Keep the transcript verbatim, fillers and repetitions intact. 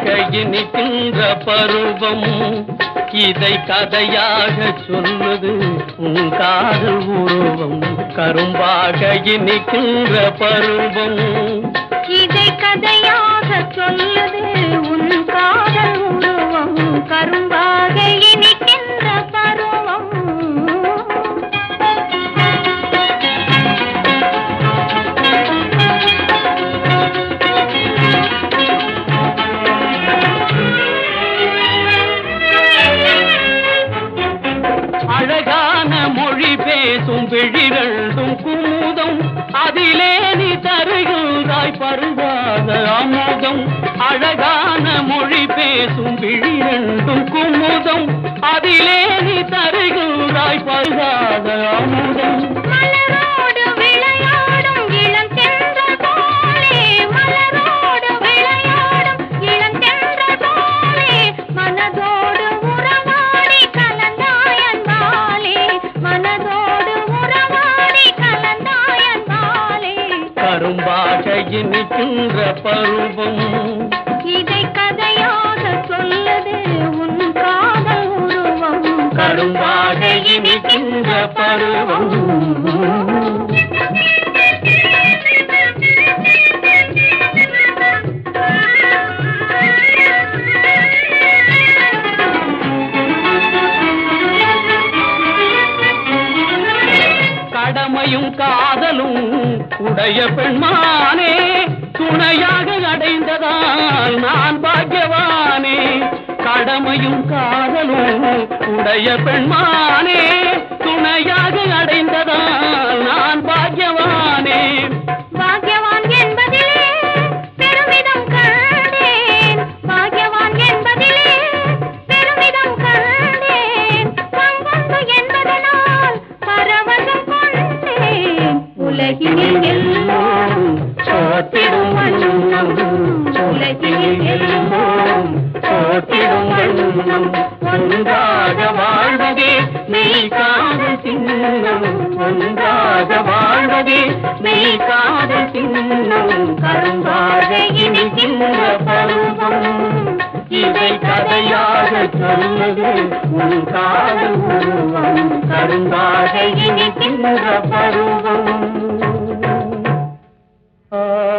இனிக்கின்ற பருவம் இதை கதையாக சொல்லுது உன் காதல் உருவம் கரும்பாக இனிக்கின்ற பருவம் இதை கதையாக சொல்லுது உன் காதல் உருவம் கரும்பாக இனிக்கின்ற பருவம் அழகான மொழி பேசும் விழிரண்டும் குமுதம் அதிலே நீ தருகிறாய் பருகாத அமுதம் அழகான மொழி பேசும் விழிரண்டும் குமுதம் அதிலே நீ தருகிறாய் பருகாத அமுதம் மலரோடு விளையாடும் இளம் தென்றல் போலே மலரோடு விளையாடும் இளம் தென்றல் போலே மனதோடு உறவாடி கலந்தாயன் பாலே மனதோடு உறவாடி கலந்தாயன் பாலே கரும்பாக இனிக்கின்ற பருவம் இதை கதையாக சொல்லுது உன் காதல் உருவம் கரும்பாக இனிக்கின்ற பருவம் கடமையும் காதலும் உடைய பெண்மானே துணையாக அடைந்ததால் நான் பாக்கியவானே கடமையும் காதலும் உடைய பெண்மானே துணையாக அடைந்ததால் நான் பாக்கியவானே பாக்யவான் என்பதிலே பெருமிதம் கண்டேன் பாக்யவான் என்பதிலே பெருமிதம் கண்டேன் பங்கொண்டு என்பதனால் பரவசம் கொண்டேன் உலகினில் எல்லோரும் போற்றிடும் வண்ணம் உலகில் எல்லோரும் போற்றிடும் வண்ணம் ஒன்றாக வாழ்வதே மெய் காதல் சின்னம் ஒன்றாக வாழ்வதே மெய் காதல் சின்னம் கரும்பாக இனிக்கின்ற பருவம் இதை கதையாக சொல்லுது உன் காதல் உருவம் கரும்பாக இனிக்கின்ற பருவம் ஆ